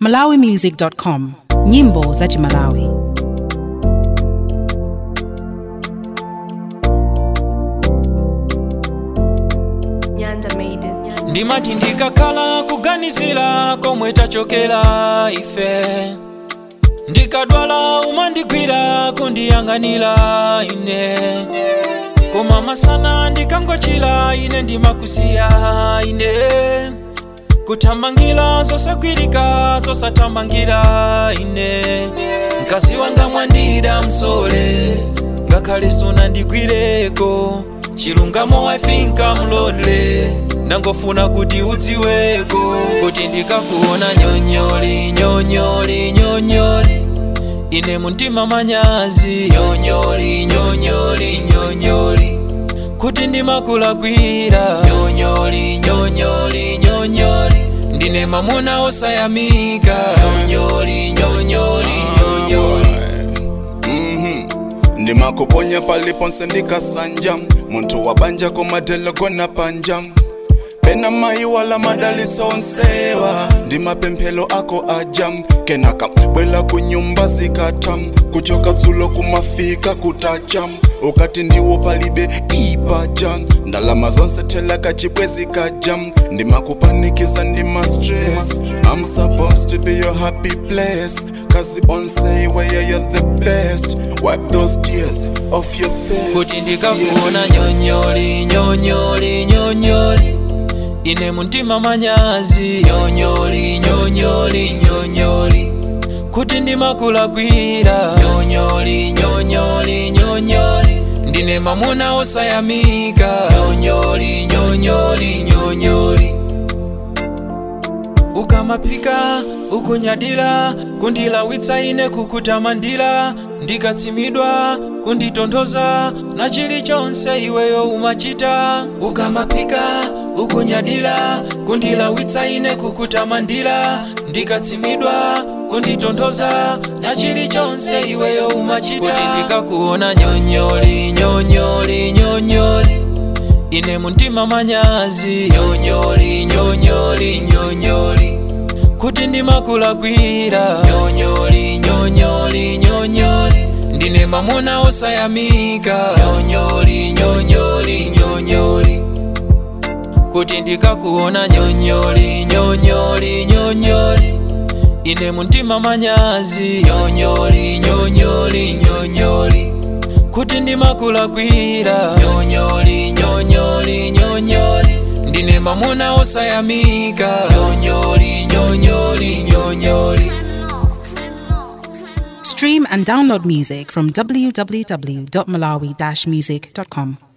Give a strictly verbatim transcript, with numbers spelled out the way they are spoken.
malawi music dot com. Nyimbo za Malawi. Ndimati ndikakhala kuganizira komwe tachokera ife, ndikadwala umandigwira kundiyang'anira ine, koma masana ndikangochira ine ndimakusiya ine, kuthamangira zosagwirika zosathamangira ine, mkazi wanga mwandida msole ngakhale sunandigwireko, chilungamo I think I'm lonely, ndangofuna kuti udziweko kuti ndikakuona nyonyoli nyonyoli nyonyoli ine muntima manyazi nyonyoli nyonyoli nyonyoli kuti ndimakulakwira nyonyoli nyonyoli nyonyoli ndine mamuna osayamika nyonyoli nyonyoli nyonyoli. Ndimakuponya paliponse ndikasanja muntu wabanja komadelo gona panja pena mai wala madaliso onsewa ndimapemphelo ako ajam kenaka bwela kunyumba zikatam kuchoka dzulo kumafika kutajam ukati ndiwo palibe ipaja ndalama zonse thela kachibwezi kajam ndimakupanikisa ndima stress. I'm supposed to be your happy place cause on say where you're the best, wipe those tears off your face kuti ndikakuona nyonyoli nyonyoli nyonyoli ine muntima manyazi nyonyoli nyonyoli nyonyoli kuti ndimakulakwira nyonyoli nyonyoli nyonyoli ndine mamuna osayamika nyonyoli nyonyoli nyonyoli. Ukamapika ukunyadira kundilawitsa ine kukutamandira ndikatsimidwa kunditondoza na chilichonse iweyo umachita. Ukamapika ukunyadira kundilawitsa ine kukutamandira ndikatsimidwa kunditondoza na chilichonse iweyo umachita. Kuti ndikakuona nyonyoli nyonyoli nyonyoli ine muntima manyazi nyonyoli nyonyoli nyonyoli kuti ndimakulakwira nyonyoli nyonyoli nyonyoli ndine mamuna osayamika nyonyoli nyonyoli nyonyoli kuti ndikakuona nyonyoli nyonyoli nyonyoli ine muntima manyazi nyonyoli nyonyoli nyonyoli kuti ndimakulakwira nyonyoli nyonyoli nyonyoli ndine mamuna osayamika nyonyoli nyonyoli nyonyoli. Stream and download music from w w w dot malawi dash music dot com.